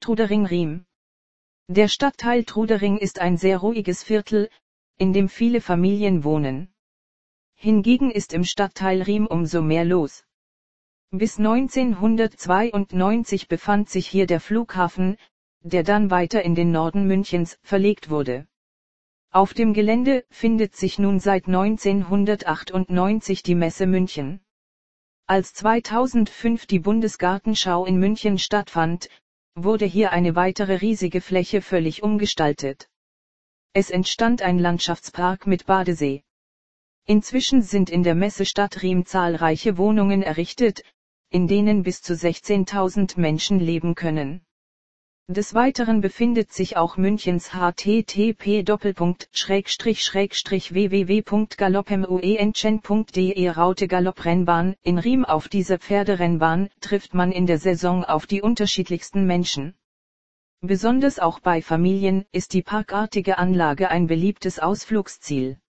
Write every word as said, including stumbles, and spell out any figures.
Trudering-Riem. Der Stadtteil Trudering ist ein sehr ruhiges Viertel, in dem viele Familien wohnen. Hingegen ist im Stadtteil Riem umso mehr los. Bis neunzehnhundertzweiundneunzig befand sich hier der Flughafen, der dann weiter in den Norden Münchens verlegt wurde. Auf dem Gelände findet sich nun seit neunzehnhundertachtundneunzig die Messe München. Als zweitausendfünf die Bundesgartenschau in München stattfand, wurde hier eine weitere riesige Fläche völlig umgestaltet. Es entstand ein Landschaftspark mit Badesee. Inzwischen sind in der Messestadt Riem zahlreiche Wohnungen errichtet, in denen bis zu sechzehntausend Menschen leben können. Des Weiteren befindet sich auch Münchens h t t p Doppelpunkt Schrägstrich Schrägstrich w w w Punkt galoppmuenchen Punkt d e Raute Galopprennbahn. In Riem auf dieser Pferderennbahn trifft man in der Saison auf die unterschiedlichsten Menschen. Besonders auch bei Familien ist die parkartige Anlage ein beliebtes Ausflugsziel.